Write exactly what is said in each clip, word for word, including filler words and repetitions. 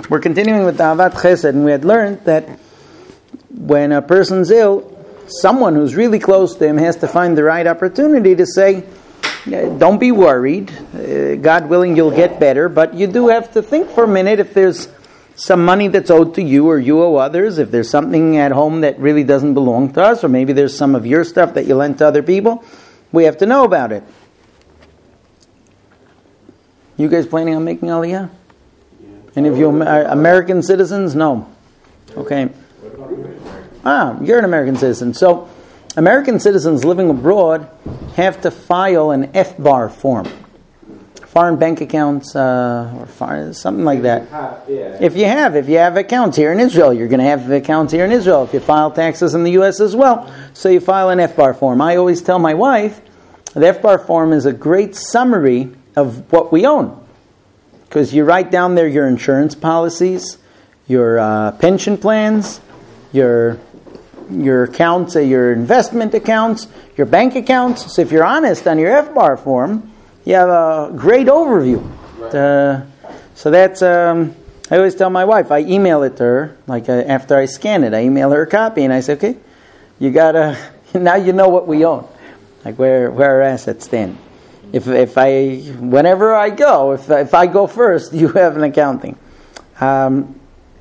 We're continuing with the Ahavat Chesed, and we had learned that when a person's ill, someone who's really close to him has to find the right opportunity to say, don't be worried, uh, God willing you'll get better, but you do have to think for a minute if there's some money that's owed to you or you owe others, if there's something at home that really doesn't belong to us, or maybe there's some of your stuff that you lent to other people, we have to know about it. You guys planning on making Aliyah? Any of you are American citizens? No. Okay. Ah, you're an American citizen. So, American citizens living abroad have to file an F B A R form. Foreign bank accounts, uh, or foreign, something like that. If you have, if you have accounts here in Israel, you're going to have accounts here in Israel. If you file taxes in the U S as well, so you file an F B A R form. I always tell my wife, the F B A R form is a great summary of what we own. Because you write down there your insurance policies, your uh, pension plans, your your accounts, uh, your investment accounts, your bank accounts. So if you're honest on your F B A R form, you have a great overview. Right. Uh, so that's, um, I always tell my wife, I email it to her, like uh, after I scan it, I email her a copy, and I say, okay, you gotta, now you know what we own, like where, where our assets stand. If if I, whenever I go, if if I go first, you have an accounting. Um,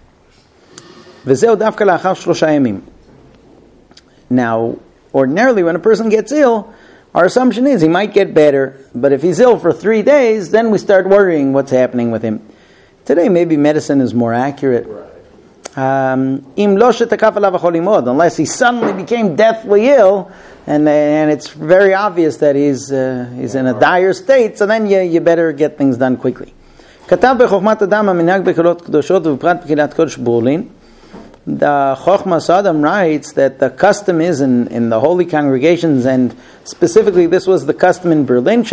now, ordinarily when a person gets ill, our assumption is he might get better, but if he's ill for three days, then we start worrying what's happening with him. Today maybe medicine is more accurate. Um, unless he suddenly became deathly ill, and and it's very obvious that he's uh, he's in a dire state, so then you you better get things done quickly. The Chochmas Adam writes that the custom is in, in the holy congregations, and specifically this was the custom in Berlin.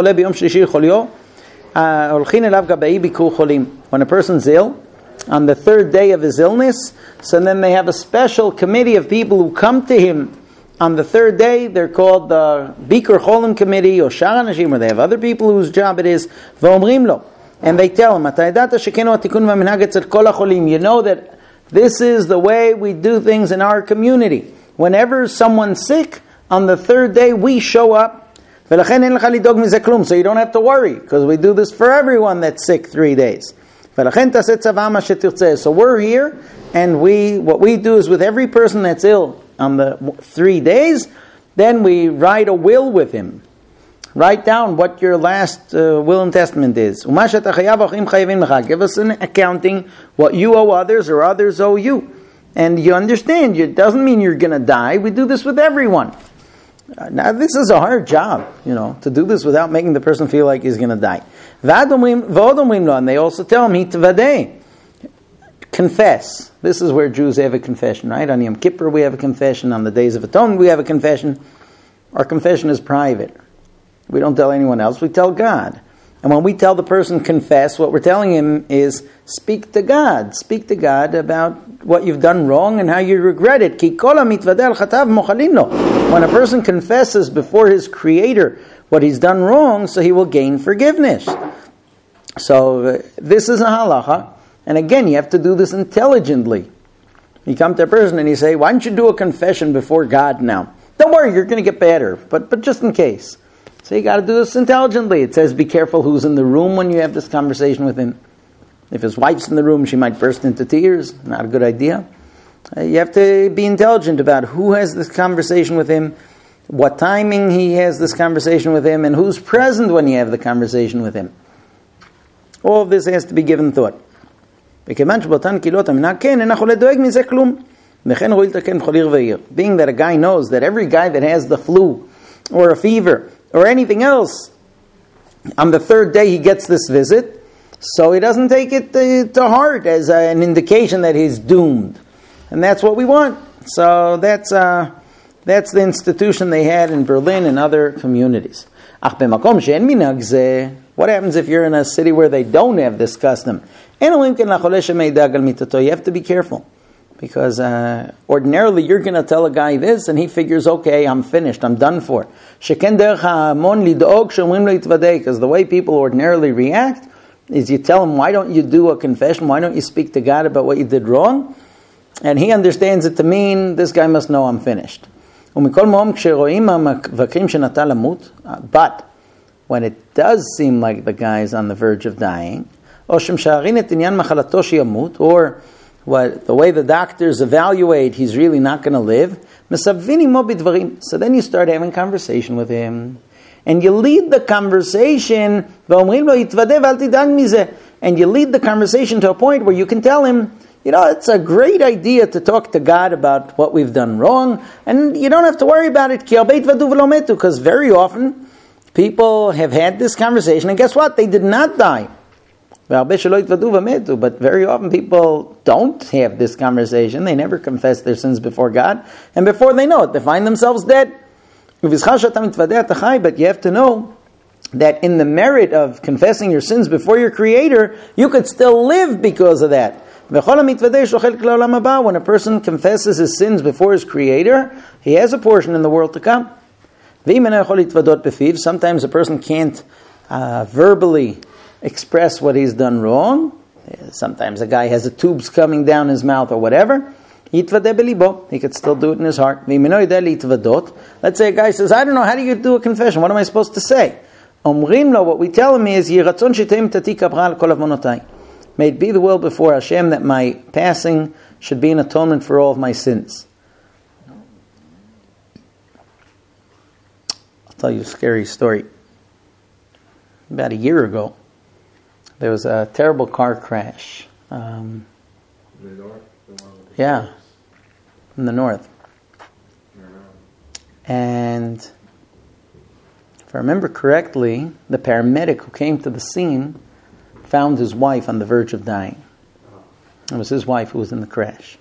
When a person's ill, on the third day of his illness, so then they have a special committee of people who come to him on the third day. They're called the Bikur Cholim Committee or Shar Anashim, or they have other people whose job it is. And they tell him, you know that this is the way we do things in our community. Whenever someone's sick, on the third day we show up. So you don't have to worry, because we do this for everyone that's sick three days. So we're here, and we what we do is with every person that's ill on the three days, then we write a will with him. Write down what your last uh, will and testament is. Give us an accounting what you owe others or others owe you. And you understand, it doesn't mean you're going to die. We do this with everyone. Uh, now this is a hard job, you know, to do this without making the person feel like he's going to die. And they also tell him, confess. This is where Jews have a confession, right? On Yom Kippur we have a confession. On the Days of Atonement we have a confession. Our confession is private. We don't tell anyone else, we tell God. And when we tell the person confess, what we're telling him is speak to God. Speak to God about what you've done wrong and how you regret it. When a person confesses before his Creator what he's done wrong, so he will gain forgiveness. So uh, this is a halacha. And again, you have to do this intelligently. You come to a person and you say, why don't you do a confession before God now? Don't worry, you're going to get better, but but just in case. So you got to do this intelligently. It says, be careful who's in the room when you have this conversation with him. If his wife's in the room, she might burst into tears. Not a good idea. Uh, you have to be intelligent about who has this conversation with him, what timing he has this conversation with him, and who's present when you have the conversation with him. All of this has to be given thought. Being that a guy knows that every guy that has the flu or a fever or anything else, on the third day he gets this visit, so he doesn't take it to, to heart as a, an indication that he's doomed. And that's what we want. So that's uh, that's the institution they had in Berlin and other communities. What happens if you're in a city where they don't have this custom? You have to be careful. Because uh, ordinarily you're going to tell a guy this and he figures, okay, I'm finished, I'm done for. Because the way people ordinarily react, is you tell him, why don't you do a confession? Why don't you speak to God about what you did wrong? And he understands it to mean, this guy must know I'm finished. But when it does seem like the guy is on the verge of dying, or what, the way the doctors evaluate, he's really not going to live, so then you start having conversation with him. And you lead the conversation, and you lead the conversation to a point where you can tell him, you know, it's a great idea to talk to God about what we've done wrong, and you don't have to worry about it, because very often people have had this conversation, and guess what? They did not die. But very often people don't have this conversation. They never confess their sins before God, and before they know it, they find themselves dead. But you have to know that in the merit of confessing your sins before your Creator, you could still live because of that. When a person confesses his sins before his Creator, he has a portion in the world to come. Sometimes a person can't uh, verbally express what he's done wrong. Sometimes a guy has a tubes coming down his mouth or whatever. He could still do it in his heart. Let's say a guy says, I don't know, how do you do a confession? What am I supposed to say? What we tell him is, may it be the will before Hashem that my passing should be an atonement for all of my sins. I'll tell you a scary story. About a year ago, there was a terrible car crash. Um, in the north? yeah, in the north. And if I remember correctly, the paramedic who came to the scene found his wife on the verge of dying. It was his wife who was in the crash.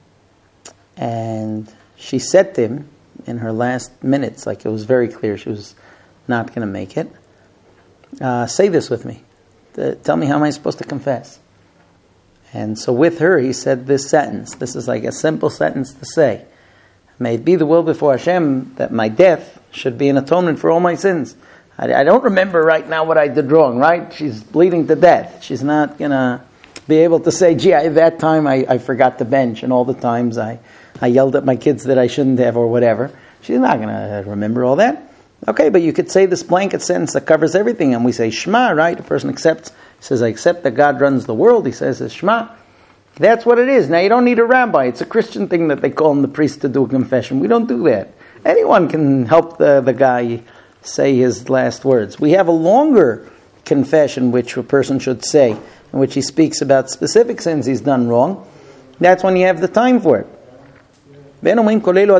And she said to him in her last minutes, like it was very clear she was not going to make it, uh, say this with me. Tell me, how am I supposed to confess? And so with her, he said this sentence. This is like a simple sentence to say. May it be the will before Hashem that my death should be an atonement for all my sins. I, I don't remember right now what I did wrong, right? She's bleeding to death. She's not going to be able to say, gee, I, that time I, I forgot to bench, and all the times I, I yelled at my kids that I shouldn't have, or whatever. She's not going to remember all that. Okay, but you could say this blanket sentence that covers everything, and we say Shema, right? A person accepts, says, I accept that God runs the world. He says, Shema. That's what it is. Now, you don't need a rabbi. It's a Christian thing that they call in the priest to do a confession. We don't do that. Anyone can help the, the guy say his last words. We have a longer confession which a person should say, in which he speaks about specific sins he's done wrong. That's when you have the time for it. This is the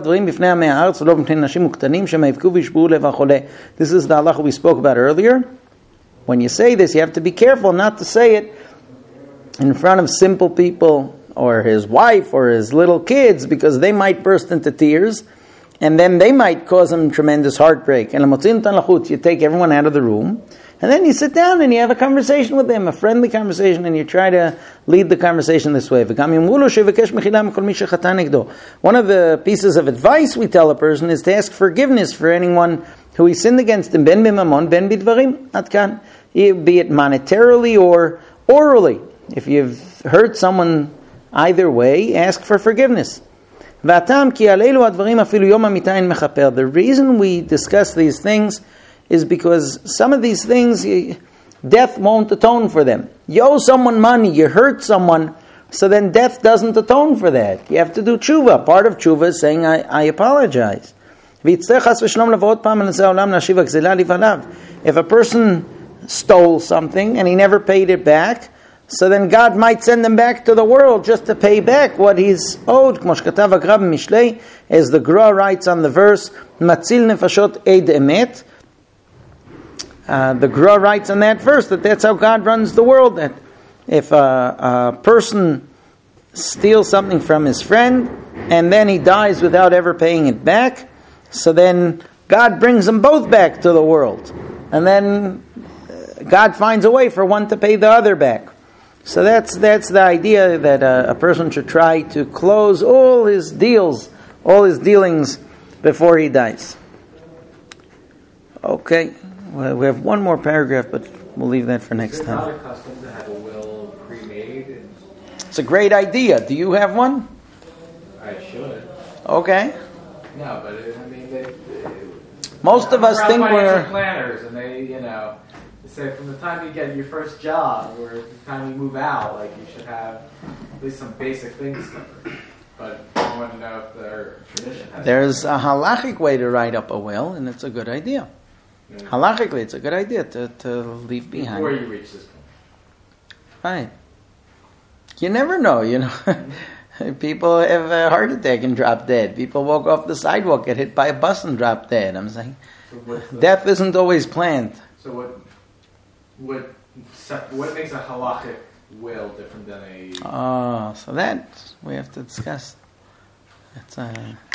halacha we spoke about earlier. When you say this, you have to be careful not to say it in front of simple people or his wife or his little kids, because they might burst into tears and then they might cause him tremendous heartbreak. And you take everyone out of the room and then you sit down and you have a conversation with them, a friendly conversation, and you try to lead the conversation this way. One of the pieces of advice we tell a person is to ask forgiveness for anyone who he sinned against him, ben b'mamon, ben b'dvarim, be it monetarily or orally. If you've hurt someone either way, ask for forgiveness. The reason we discuss these things is because some of these things, death won't atone for them. You owe someone money, you hurt someone, so then death doesn't atone for that. You have to do tshuva. Part of tshuva is saying, I, I apologize. If a person stole something and he never paid it back, so then God might send him back to the world just to pay back what he's owed. As the Gra writes on the verse, Matzil nefashot eid emet. Uh, the Gra writes on that verse that that's how God runs the world. That if a, a person steals something from his friend and then he dies without ever paying it back, so then God brings them both back to the world. And then God finds a way for one to pay the other back. So that's that's the idea, that a, a person should try to close all his deals, all his dealings before he dies. Okay, well, we have one more paragraph, but we'll leave that for next Is it time. not a custom to have a will pre-made? And It's a great idea. Do you have one? I should. Okay. No, but it, I mean, they, they, Most of us around think financial we're... planners, and they, you know, they say from the time you get your first job or the time you move out, like you should have at least some basic things covered. But I want to know if their tradition has. There's a halachic way to write up a will, and it's a good idea. Mm. Halachically, it's a good idea to, to leave behind. Before you reach this point. Right. You never know, you know. People have a heart attack and drop dead. People walk off the sidewalk, get hit by a bus and drop dead. I'm saying, So what's the, death isn't always planned. So what? What? What makes a halachic will different than a? Oh, so that we have to discuss. It's a